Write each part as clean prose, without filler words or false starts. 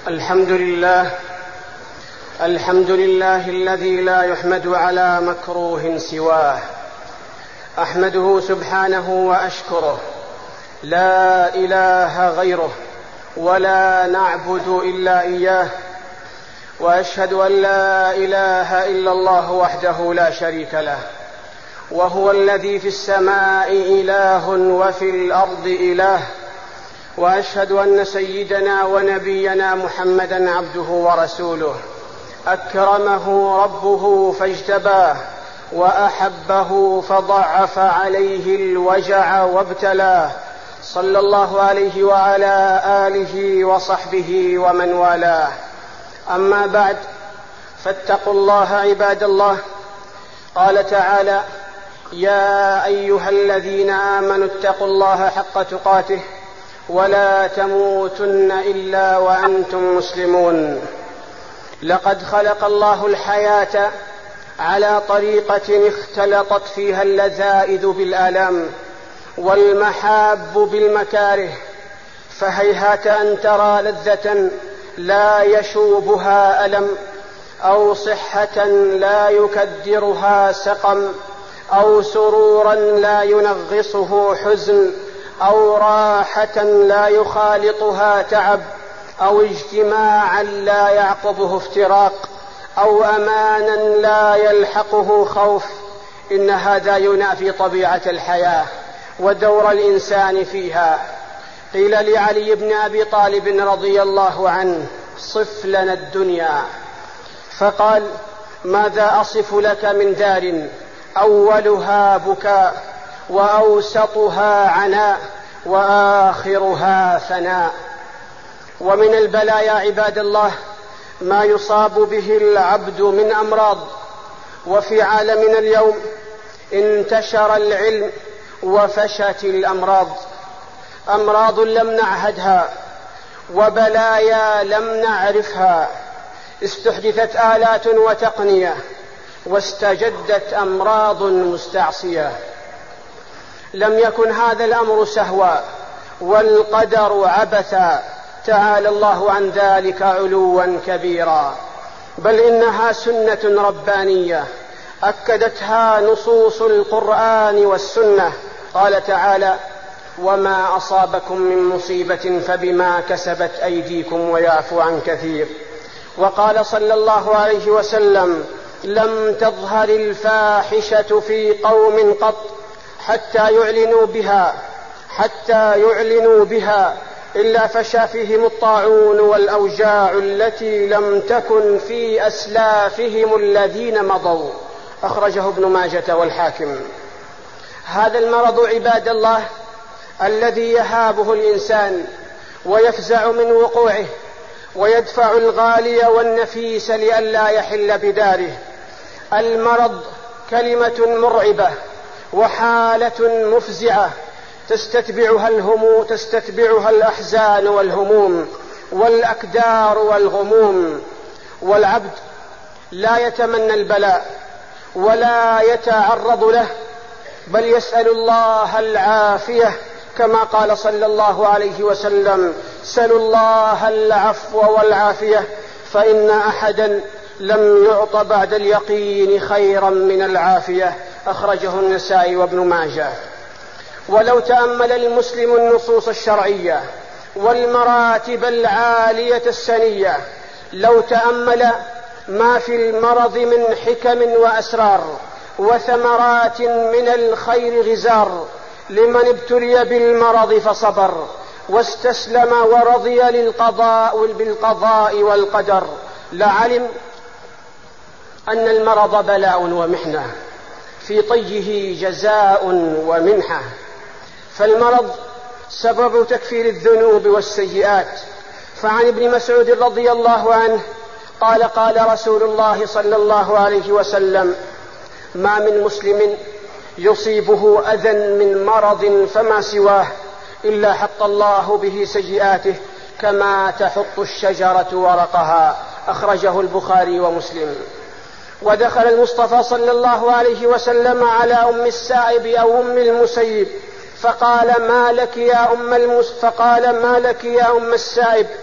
الحمد لله الذي لا يحمد على مكروه سواه. أحمده سبحانه وأشكره، لا إله غيره ولا نعبد إلا إياه، وأشهد أن لا إله إلا الله وحده لا شريك له، وهو الذي في السماء إله وفي الأرض إله. وأشهد أن سيدنا ونبينا محمدًا عبده ورسوله، أكرمه ربه فاجتباه، وأحبه فضعف عليه الوجع وابتلاه، صلى الله عليه وعلى آله وصحبه ومن والاه. أما بعد، فاتقوا الله عباد الله. قال تعالى: يا أيها الذين آمنوا اتقوا الله حق تقاته ولا تموتن إلا وأنتم مسلمون. لقد خلق الله الحياة على طريقة اختلطت فيها اللذائذ بالآلام والمحاب بالمكاره، فهيهات أن ترى لذة لا يشوبها ألم، أو صحة لا يكدرها سقم، أو سرورا لا ينغصه حزن، أو راحة لا يخالطها تعب، أو اجتماعا لا يعقبه افتراق، أو أمانا لا يلحقه خوف. إن هذا ينافي طبيعة الحياة ودور الإنسان فيها. قيل لعلي بن أبي طالب رضي الله عنه: صف لنا الدنيا. فقال: ماذا أصف لك من دار أولها بكاء وأوسطها عناء وآخرها ثناء. ومن البلايا عباد الله ما يصاب به العبد من أمراض. وفي عالمنا اليوم انتشر العلم وفشت الأمراض، أمراض لم نعهدها وبلايا لم نعرفها، استحدثت آلات وتقنية واستجدت أمراض مستعصية. لم يكن هذا الأمر سهوا والقدر عبثا، تعالى الله عن ذلك علوا كبيرا، بل إنها سنة ربانية أكدتها نصوص القرآن والسنة. قال تعالى: وما أصابكم من مصيبة فبما كسبت أيديكم ويعفو عن كثير. وقال صلى الله عليه وسلم: لم تظهر الفاحشة في قوم قط حتى يعلنوا بها إلا فشى فيهم الطاعون والأوجاع التي لم تكن في أسلافهم الذين مضوا. أخرجه ابن ماجة والحاكم. هذا المرض عباد الله الذي يهابه الإنسان ويفزع من وقوعه ويدفع الغالي والنفيس لئلا يحل بداره. المرض كلمة مرعبة وحالة مفزعة تستتبعها الأحزان والهموم والأكدار والغموم، والعبد لا يتمنى البلاء ولا يتعرض له، بل يسأل الله العافية، كما قال صلى الله عليه وسلم: سلوا الله العفو والعافية، فإن أحدا لم يعط بعد اليقين خيرا من العافية. أخرجه النسائي وابن ماجه. ولو تأمل المسلم النصوص الشرعية والمراتب العالية السنية، لو تأمل ما في المرض من حكم وأسرار وثمرات من الخير غزار، لمن ابتلي بالمرض فصبر واستسلم ورضي بالقضاء والقدر، لعلم أن المرض بلاء ومحنة في طيه جزاء ومنحة. فالمرض سبب تكفير الذنوب والسيئات. فعن ابن مسعود رضي الله عنه قال: قال رسول الله صلى الله عليه وسلم: ما من مسلم يصيبه أذى من مرض فما سواه إلا حط الله به سيئاته كما تحط الشجرة ورقها. أخرجه البخاري ومسلم. ودخل المصطفى صلى الله عليه وسلم على أم السائب أو أم المسيب فقال: ما لك يا أم السائب؟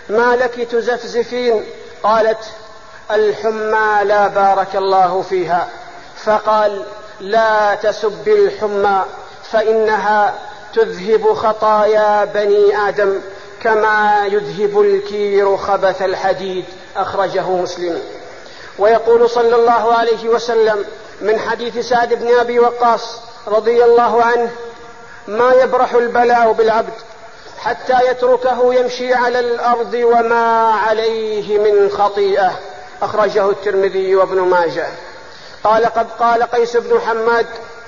ما لك تزفزفين؟ قالت: الحمى لا بارك الله فيها. فقال: لا تسب الحمى فإنها تذهب خطايا بني آدم كما يذهب الكير خبث الحديد. أخرجه مسلم. ويقول صلى الله عليه وسلم من حديث سعد بن أبي وقاص رضي الله عنه: ما يبرح البلاء بالعبد حتى يتركه يمشي على الأرض وما عليه من خطيئة. أخرجه الترمذي وابن ماجه. قال قيس بن حماد: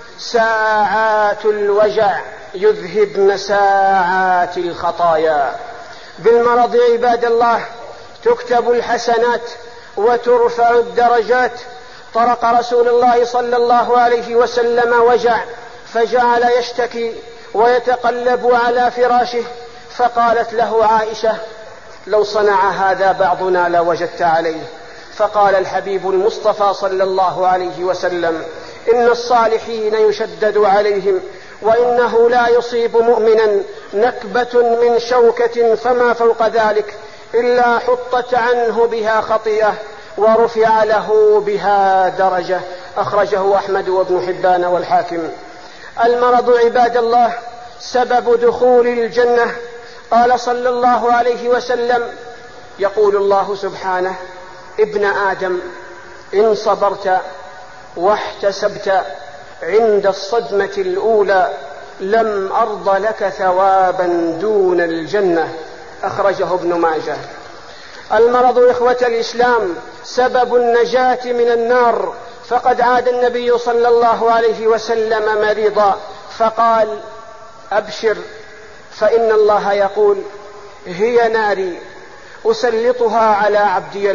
ساعات الوجع يذهبن ساعات الخطايا. بالمرض عباد الله تكتب الحسنات وترفع الدرجات. طرق رسول الله صلى الله عليه وسلم وجع فجعل يشتكي ويتقلب على فراشه، فقالت له عائشة: لو صنع هذا بعضنا لوجدت عليه. فقال الحبيب المصطفى صلى الله عليه وسلم: إن الصالحين يشدد عليهم، وإنه لا يصيب مؤمنا نكبة من شوكة فما فوق ذلك إلا حطت عنه بها خطيئة ورفع له بها درجة. أخرجه أحمد وابن حبان والحاكم. المرض عباد الله سبب دخول الجنة. قال صلى الله عليه وسلم: يقول الله سبحانه: ابن آدم إن صبرت واحتسبت عند الصدمة الأولى لم أرض لك ثوابا دون الجنة. أخرجه ابن ماجه. المرض إخوة الإسلام سبب النجاة من النار، فقد عاد النبي صلى الله عليه وسلم مريضا فقال: أبشر فإن الله يقول: هي ناري أسلطها على عبدي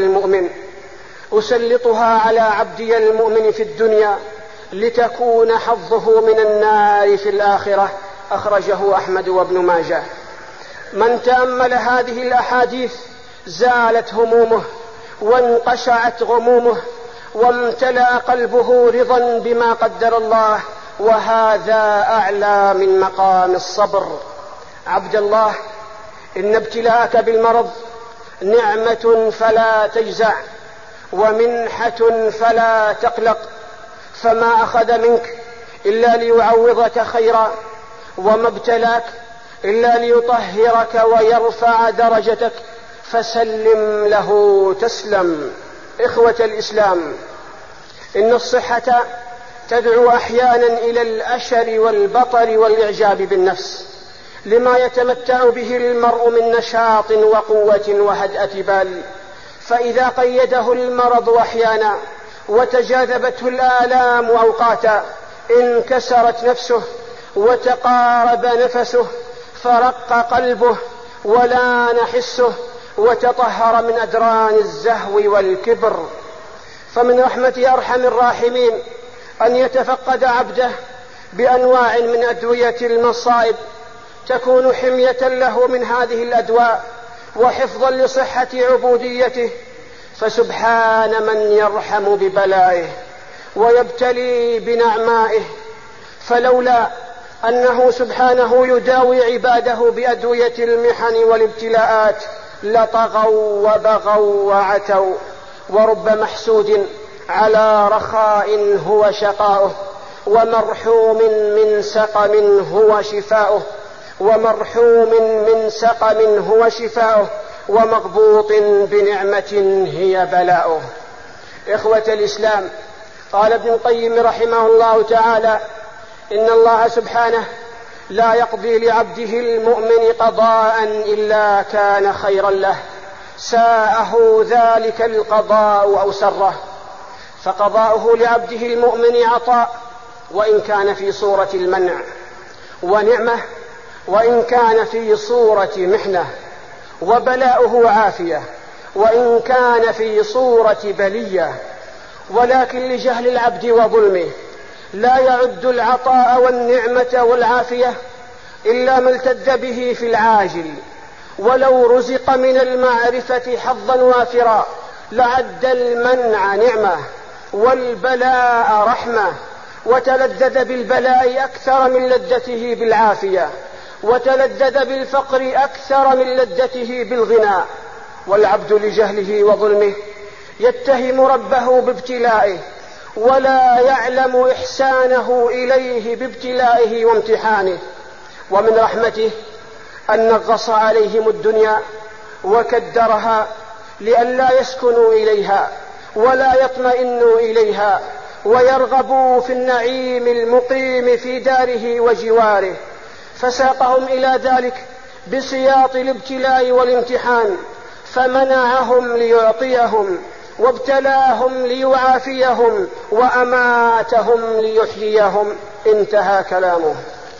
المؤمن في الدنيا لتكون حظه من النار في الآخرة. أخرجه أحمد وابن ماجه. من تأمل هذه الأحاديث زالت همومه وانقشعت غمومه وامتلأ قلبه رضا بما قدر الله، وهذا أعلى من مقام الصبر. عبد الله، إن ابتلاءك بالمرض نعمة فلا تجزع ومنحة فلا تقلق، فما أخذ منك إلا ليعوضك خيرا، وما ابتلاك إلا ليطهرك ويرفع درجتك، فسلم له تسلم. إخوة الإسلام، إن الصحة تدعو أحيانا إلى الأشر والبطر والإعجاب بالنفس لما يتمتع به المرء من نشاط وقوة وهدأة بال، فإذا قيده المرض أحيانا وتجاذبته الآلام أوقاتا انكسرت نفسه وتقارب نفسه، فرق قلبه ولان حسه وتطهر من أدران الزهو والكبر. فمن رحمة أرحم الراحمين أن يتفقد عبده بأنواع من أدوية المصائب تكون حمية له من هذه الأدواء وحفظا لصحة عبوديته. فسبحان من يرحم ببلائه ويبتلي بنعمائه، فلولا أنه سبحانه يداوي عباده بأدوية المحن والابتلاءات لطغوا وبغوا وعتوا. ورب محسود على رخاء هو شقاؤه، ومرحوم من سقم هو شفاؤه، ومغبوط بنعمة هي بلاؤه. إخوة الإسلام، قال ابن القيم رحمه الله تعالى: إن الله سبحانه لا يقضي لعبده المؤمن قضاء إلا كان خيرا له، ساءه ذلك القضاء أو سره. فقضاؤه لعبده المؤمن عطاء وإن كان في صورة المنع، ونعمة وإن كان في صورة محنة، وبلاؤه عافية وإن كان في صورة بلية. ولكن لجهل العبد وظلمه لا يعد العطاء والنعمة والعافية إلا ما التذ به في العاجل، ولو رزق من المعرفة حظا وافرا لعد المنع نعمة والبلاء رحمة، وتلذذ بالبلاء أكثر من لذته بالعافية، وتلذذ بالفقر أكثر من لذته بالغنى. والعبد لجهله وظلمه يتهم ربه بابتلائه ولا يعلم إحسانه إليه بابتلائه وامتحانه. ومن رحمته أن نغص عليهم الدنيا وكدرها لئلا يسكنوا إليها ولا يطمئنوا إليها ويرغبوا في النعيم المقيم في داره وجواره، فساقهم إلى ذلك بسياط الابتلاء والامتحان، فمنعهم ليعطيهم وابتلاهم ليعافيهم وأماتهم ليحييهم. انتهى كلامه.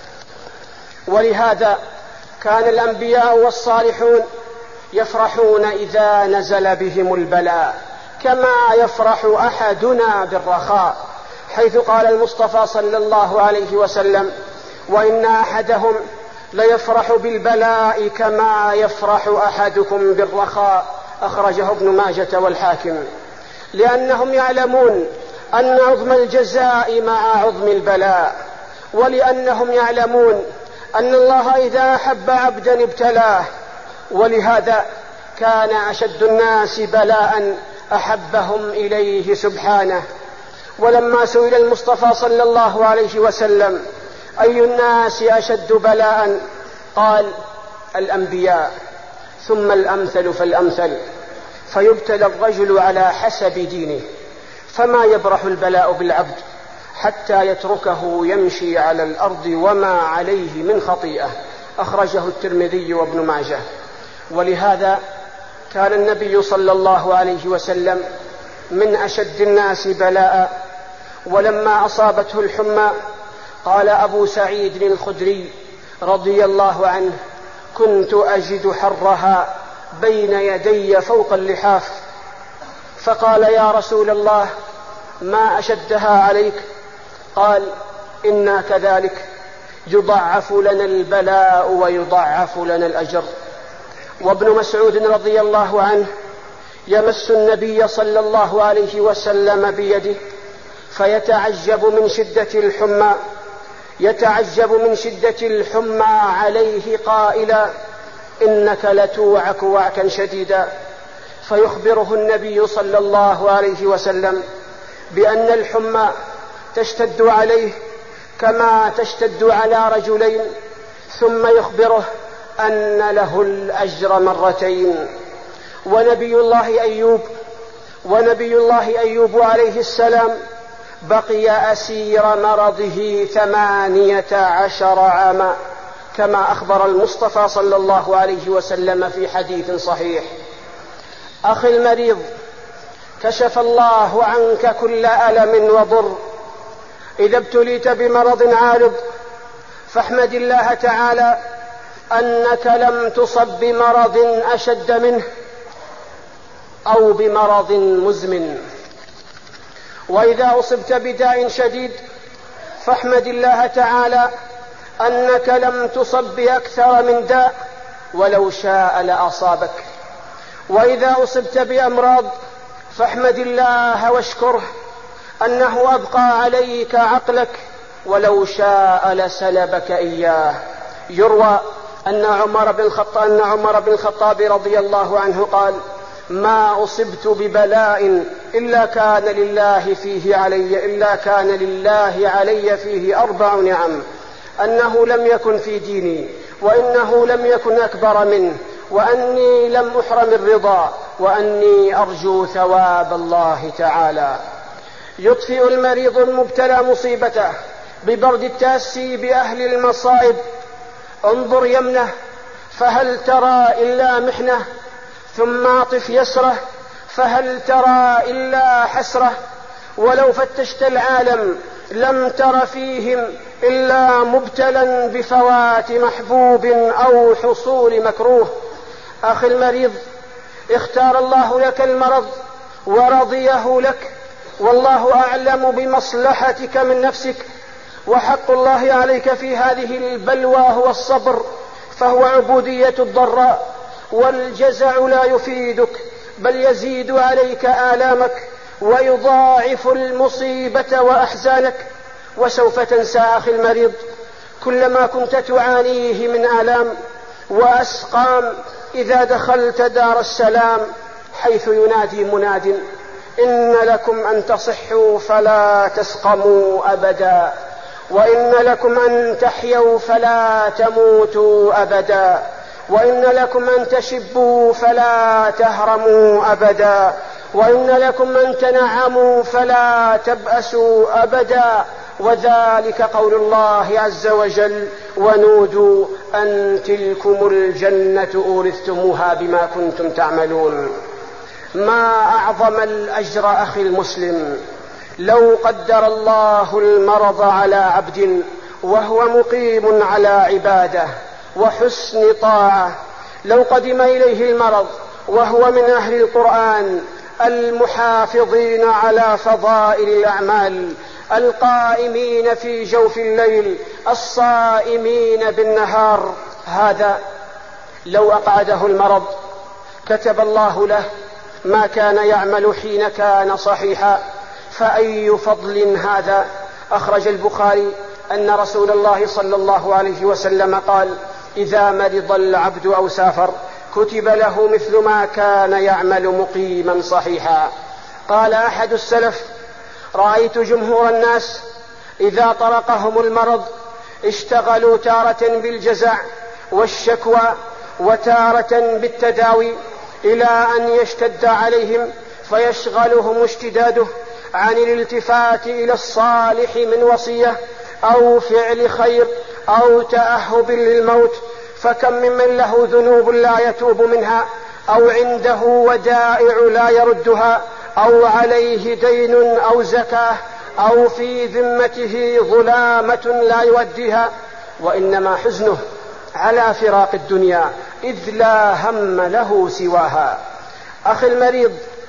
ولهذا كان الأنبياء والصالحون يفرحون إذا نزل بهم البلاء كما يفرح أحدنا بالرخاء، حيث قال المصطفى صلى الله عليه وسلم: وإن أحدهم ليفرح بالبلاء كما يفرح أحدكم بالرخاء. أخرجه ابن ماجة والحاكم، لأنهم يعلمون أن عظم الجزاء مع عظم البلاء، ولأنهم يعلمون أن الله إذا أحب عبدا ابتلاه، ولهذا كان أشد الناس بلاء أحبهم إليه سبحانه. ولما سئل المصطفى صلى الله عليه وسلم: أي الناس أشد بلاء؟ قال: الأنبياء، ثم الأمثل فالأمثل، فيبتلى الرجل على حسب دينه، فما يبرح البلاء بالعبد حتى يتركه يمشي على الأرض وما عليه من خطيئة. أخرجه الترمذي وابن ماجه. ولهذا كان النبي صلى الله عليه وسلم من أشد الناس بلاء. ولما أصابته الحمى قال أبو سعيد الخدري رضي الله عنه: كنت أجد حرها بين يدي فوق اللحاف، فقال: يا رسول الله، ما أشدها عليك؟ قال: إنا كذلك، يضعف لنا البلاء ويضعف لنا الأجر. وابن مسعود رضي الله عنه يمس النبي صلى الله عليه وسلم بيده فيتعجب من شدة الحمى عليه قائلا: إنك لتوعك وعكا شديدا. فيخبره النبي صلى الله عليه وسلم بأن الحمى تشتد عليه كما تشتد على رجلين، ثم يخبره أن له الأجر مرتين. ونبي الله أيوب عليه السلام بقي أسير مرضه 18 عاما، كما أخبر المصطفى صلى الله عليه وسلم في حديث صحيح: أخي المريض، كشف الله عنك كل ألم وضر. إذا ابتليت بمرض عارض فاحمد الله تعالى أنك لم تصب بمرض أشد منه أو بمرض مزمن. وإذا أصبت بداء شديد فاحمد الله تعالى أنك لم تصب بأكثر من داء ولو شاء لأصابك. وإذا أصبت بأمراض فاحمد الله واشكره أنه أبقى عليك عقلك ولو شاء لسلبك إياه. يروى أن عمر بن الخطاب رضي الله عنه قال: ما أصبت ببلاء إلا كان لله علي فيه 4 نعم: أنه لم يكن في ديني، وإنه لم يكن أكبر منه، وأني لم أحرم الرضا، وأني أرجو ثواب الله تعالى. يطفئ المريض المبتلى مصيبته ببرد التأسي بأهل المصائب. انظر يمنه فهل ترى إلا محنة، ثم اعطف يسره فهل ترى إلا حسرة. ولو فتشت العالم لم تر فيهم إلا مبتلا بفوات محبوب أو حصول مكروه. أخي المريض، اختار الله لك المرض ورضيه لك، والله أعلم بمصلحتك من نفسك. وحق الله عليك في هذه البلوى هو الصبر، فهو عبودية الضراء، والجزع لا يفيدك بل يزيد عليك آلامك ويضاعف المصيبة وأحزانك. وسوف تنسى أخي المريض كل ما كنت تعانيه من آلام وأسقام إذا دخلت دار السلام حيث ينادي مناد: إن لكم أن تصحوا فلا تسقموا أبدا، وإن لكم أن تحيوا فلا تموتوا أبدا، وإن لكم أن تشبوا فلا تهرموا أبدا، وإن لكم أن تنعموا فلا تبأسوا أبدا. وذلك قول الله عز وجل: ونودوا أن تلكم الجنة أورثتموها بما كنتم تعملون. ما أعظم الأجر أخي المسلم لو قدر الله المرض على عبد وهو مقيم على عبادة وحسن طاعة، لو قدم إليه المرض وهو من أهل القرآن المحافظين على فضائل الأعمال، القائمين في جوف الليل، الصائمين بالنهار، هذا لو أقعده المرض كتب الله له ما كان يعمل حين كان صحيحا، فأي فضل هذا. أخرج البخاري أن رسول الله صلى الله عليه وسلم قال: إذا مرض العبد أو سافر كتب له مثل ما كان يعمل مقيما صحيحا. قال أحد السلف: رأيت جمهور الناس إذا طرقهم المرض اشتغلوا تارة بالجزع والشكوى وتارة بالتداوي، إلى أن يشتد عليهم فيشغلهم اشتداده عن الالتفات إلى الصالح من وصية أو فعل خير أو تأهب للموت. فكم ممن له ذنوب لا يتوب منها، أو عنده ودائع لا يردها، أو عليه دين أو زكاة، أو في ذمته ظلامة لا يوديها، وإنما حزنه على فراق الدنيا إذ لا هم له سواها. أخي المريض،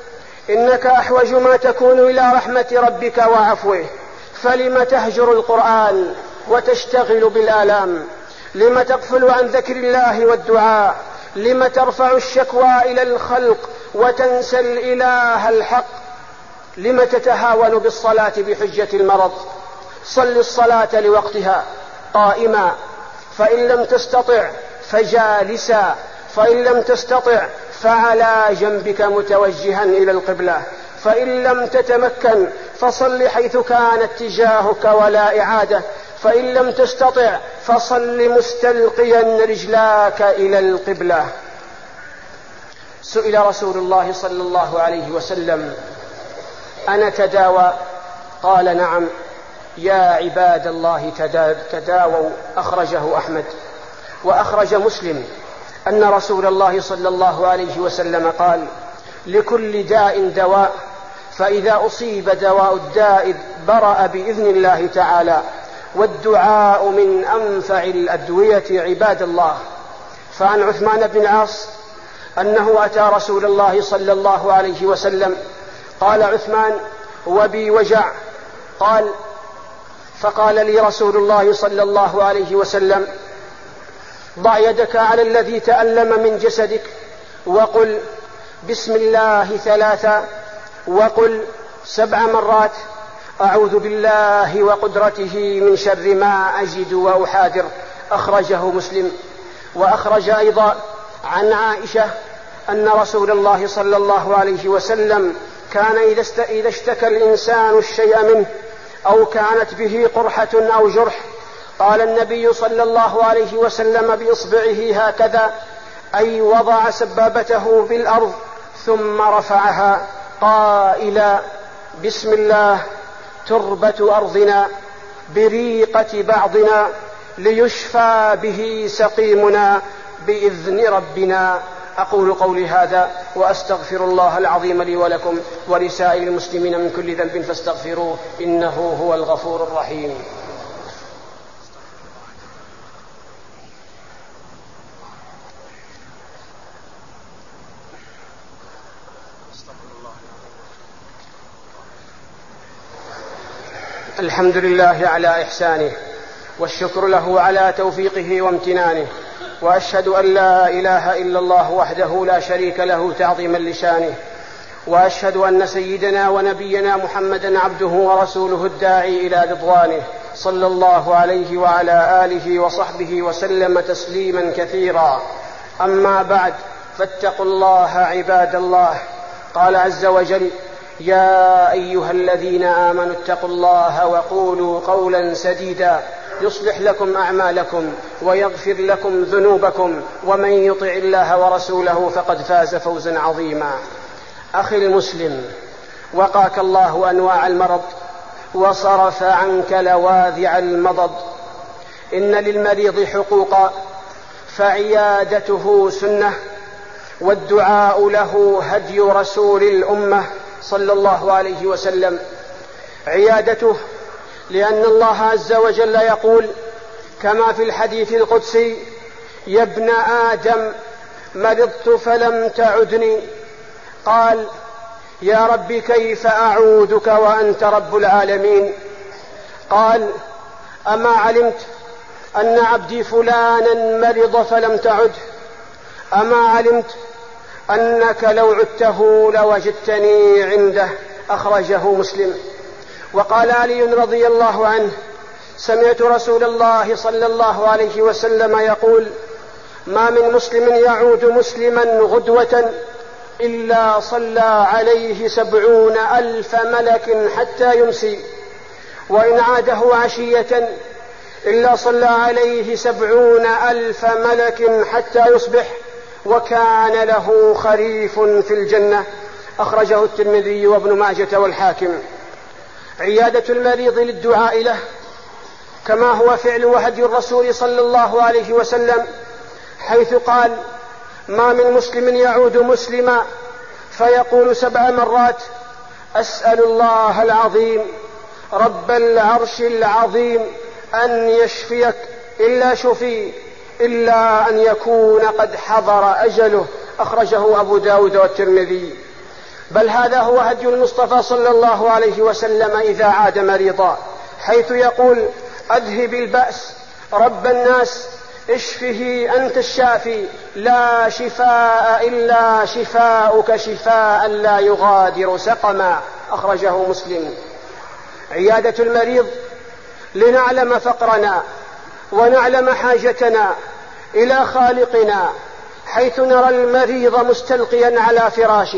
إنك أحوج ما تكون إلى رحمة ربك وعفوه، فلم تهجر القرآن وتشتغل بالآلام؟ لم تغفل عن ذكر الله والدعاء؟ لم ترفع الشكوى إلى الخلق وتنسى الإله الحق؟ لم تتهاون بالصلاة بحجة المرض؟ صل الصلاة لوقتها قائما، فإن لم تستطع فجالسا، فإن لم تستطع فعلى جنبك متوجها إلى القبلة، فإن لم تتمكن فصل حيث كان اتجاهك ولا إعادة، فإن لم تستطع فصل مستلقيا رجلاك إلى القبلة. سئل رسول الله صلى الله عليه وسلم: أنا تداوى؟ قال: نعم يا عباد الله تداووا. أخرجه أحمد. وأخرج مسلم أن رسول الله صلى الله عليه وسلم قال: لكل داء دواء، فإذا أصيب دواء الداء برأ بإذن الله تعالى، والدعاء من أنفع الأدوية عباد الله. فعن عثمان بن العاص أنه أتى رسول الله صلى الله عليه وسلم، قال عثمان: وبي وجع. فقال لي رسول الله صلى الله عليه وسلم: ضع يدك على الذي تألم من جسدك وقل بسم الله 3، وقل 7 مرات أعوذ بالله وقدرته من شر ما أجد وأحاذر. أخرجه مسلم. وأخرج أيضا عن عائشة أن رسول الله صلى الله عليه وسلم كان إذا اشتكى الإنسان الشيء منه أو كانت به قرحة أو جرح، قال النبي صلى الله عليه وسلم بإصبعه هكذا، أي وضع سبابته بالأرض ثم رفعها قائلا: بسم الله تربة أرضنا بريقة بعضنا ليشفى به سقيمنا بإذن ربنا. أقول قولي هذا وأستغفر الله العظيم لي ولكم ولسائر المسلمين من كل ذنب فاستغفروه إنه هو الغفور الرحيم. الحمد لله على إحسانه، والشكر له على توفيقه وامتنانه، وأشهد أن لا إله إلا الله وحده لا شريك له تعظيما لشانه، وأشهد أن سيدنا ونبينا محمدا عبده ورسوله الداعي إلى رضوانه، صلى الله عليه وعلى آله وصحبه وسلم تسليما كثيرا. أما بعد، فاتقوا الله عباد الله. قال عز وجل: يا أيها الذين آمنوا اتقوا الله وقولوا قولا سديدا يصلح لكم أعمالكم ويغفر لكم ذنوبكم ومن يطع الله ورسوله فقد فاز فوزا عظيما. أخي المسلم، وقاك الله أنواع المرض وصرف عنك لواذع المضض. إن للمريض حقوقا فعيادته سنة، والدعاء له هدي رسول الأمة صلى الله عليه وسلم. عيادته لأن الله عز وجل يقول كما في الحديث القدسي: يا ابن آدم مرضت فلم تعدني. قال: يا رب كيف أعودك وأنت رب العالمين؟ قال: أما علمت أن عبدي فلانا مرض فلم تعد؟ أما علمت أنك لو عدته لوجدتني عنده؟ أخرجه مسلم. وقال علي رضي الله عنه: سمعت رسول الله صلى الله عليه وسلم يقول: ما من مسلم يعود مسلما غدوة إلا صلى عليه 70,000 ملك حتى يمسي، وإن عاده عشية إلا صلى عليه 70,000 ملك حتى يصبح، وكان له خريف في الجنة. أخرجه الترمذي وابن ماجة والحاكم. عيادة المريض للدعاء له كما هو فعل وهدي الرسول صلى الله عليه وسلم، حيث قال: ما من مسلم يعود مسلما فيقول 7 مرات: أسأل الله العظيم رب العرش العظيم أن يشفيك إلا شفي إلا أن يكون قد حضر أجله. أخرجه أبو داود والترمذي. بل هذا هو هدي المصطفى صلى الله عليه وسلم إذا عاد مريضا، حيث يقول: أذهب البأس رب الناس اشفه أنت الشافي لا شفاء إلا شفاؤك شفاء لا يغادر سقما. أخرجه مسلم. عيادة المريض لنعلم فقرنا ونعلم حاجتنا إلى خالقنا، حيث نرى المريض مستلقيا على فراشه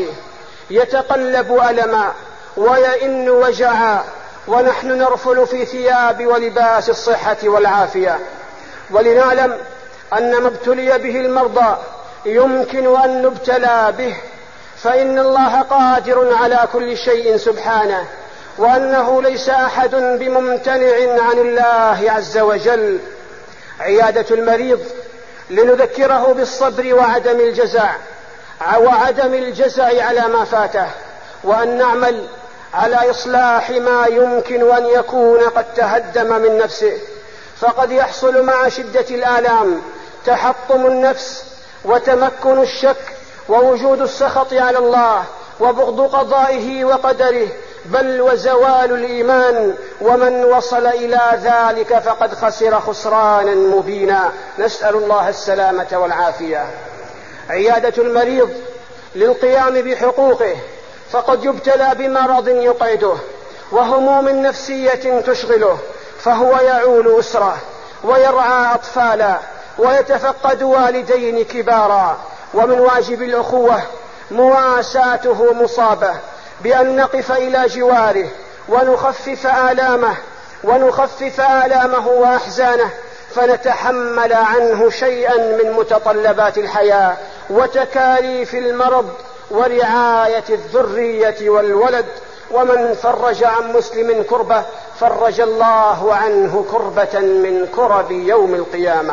يتقلب ألما ويئن وجعا، ونحن نرفل في ثياب ولباس الصحة والعافية. ولنعلم أن ما ابتلي به المرضى يمكن أن نبتلى به، فإن الله قادر على كل شيء سبحانه، وأنه ليس أحد بممتنع عن الله عز وجل. عيادة المريض لنذكره بالصبر وعدم الجزع على ما فاته، وأن نعمل على إصلاح ما يمكن أن يكون قد تهدم من نفسه. فقد يحصل مع شدة الآلام تحطم النفس وتمكن الشك ووجود السخط على الله وبغض قضائه وقدره، بل وزوال الإيمان، ومن وصل إلى ذلك فقد خسر خسرانا مبينا. نسأل الله السلامة والعافية. عيادة المريض للقيام بحقوقه، فقد يبتلى بمرض يقعده وهموم نفسية تشغله، فهو يعول أسرة ويرعى أطفالا ويتفقد والدين كبارا. ومن واجب الأخوة مواساته مصابة، بأن نقف إلى جواره ونخفف آلامه وأحزانه، فنتحمل عنه شيئا من متطلبات الحياة وتكاليف المرض ورعاية الذرية والولد. ومن فرج عن مسلم كربة فرج الله عنه كربة من كرب يوم القيامة.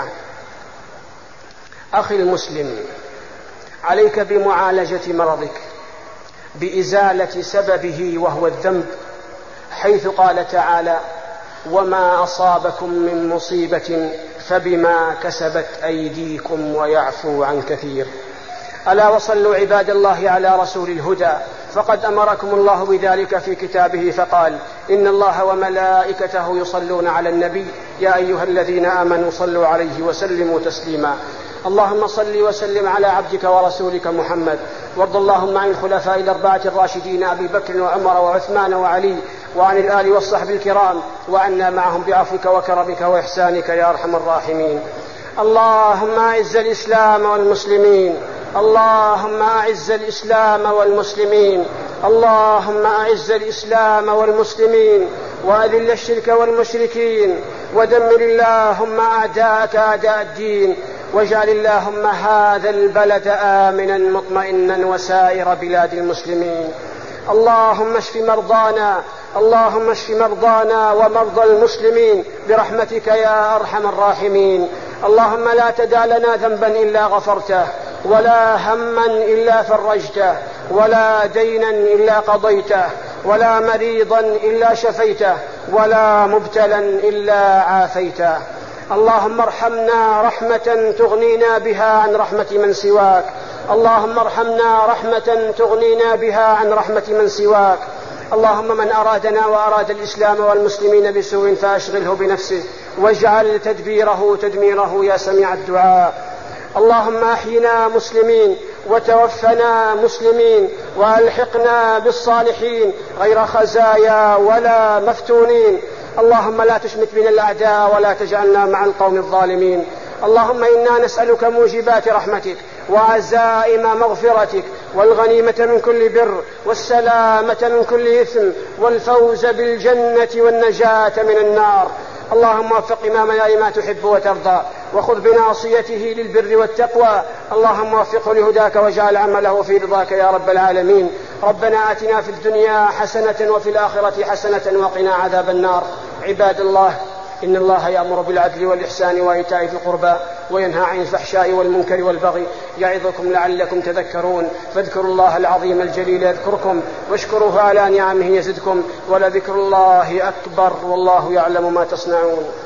أخي المسلم، عليك بمعالجة مرضك بإزالة سببه وهو الذنب، حيث قال تعالى: وما أصابكم من مصيبة فبما كسبت أيديكم ويعفو عن كثير. ألا وصلوا عباد الله على رسول الهدى، فقد أمركم الله بذلك في كتابه فقال: إن الله وملائكته يصلون على النبي يا أيها الذين آمنوا صلوا عليه وسلموا تسليما. اللهم صل وسلم على عبدك ورسولك محمد، وارض اللهم عن الخلفاء الأربعة الراشدين أبي بكر وعمر وعثمان وعلي، وعن الآل والصحب الكرام، وعنا معهم بعفوك وكرمك وإحسانك يا أرحم الراحمين. اللهم أعز الإسلام والمسلمين، اللهم أعز الإسلام والمسلمين، اللهم أعز الإسلام والمسلمين، وأذل الشرك والمشركين، ودمر اللهم أعداءك أعداء الدين، واجعل اللهم هذا البلد آمنا مطمئنا وسائر بلاد المسلمين. اللهم اشف مرضانا، اللهم اشف مرضانا ومرضى المسلمين برحمتك يا أرحم الراحمين. اللهم لا تدع لنا ذنبا إلا غفرته، ولا هما إلا فرجته، ولا دينا إلا قضيته، ولا مريضا إلا شفيته، ولا مبتلا إلا عافيته. اللهم ارحمنا رحمة تغنينا بها عن رحمة من سواك، اللهم ارحمنا رحمة تغنينا بها عن رحمة من سواك. اللهم من أرادنا وأراد الإسلام والمسلمين بسوء فأشغله بنفسه، واجعل تدبيره تدميره يا سميع الدعاء. اللهم أحينا مسلمين وتوفنا مسلمين، وألحقنا بالصالحين غير خزايا ولا مفتونين. اللهم لا تشمت بنا الأعداء ولا تجعلنا مع القوم الظالمين. اللهم إنا نسألك موجبات رحمتك وعزائم مغفرتك والغنيمة من كل بر والسلامة من كل إثم والفوز بالجنة والنجاة من النار. اللهم وفق إمامنا لما تحب وترضى، وخذ بناصيته للبر والتقوى. اللهم وفقه لهداك واجعل عمله في رضاك يا رب العالمين. ربنا آتنا في الدنيا حسنة وفي الآخرة حسنة وقنا عذاب النار. عباد الله، إن الله يأمر بالعدل والإحسان وإيتاء ذي القربى وينهى عن الفحشاء والمنكر والبغي يعظكم لعلكم تذكرون. فاذكروا الله العظيم الجليل يذكركم، واشكروه على نعمه يزدكم، ولذكر الله أكبر، والله يعلم ما تصنعون.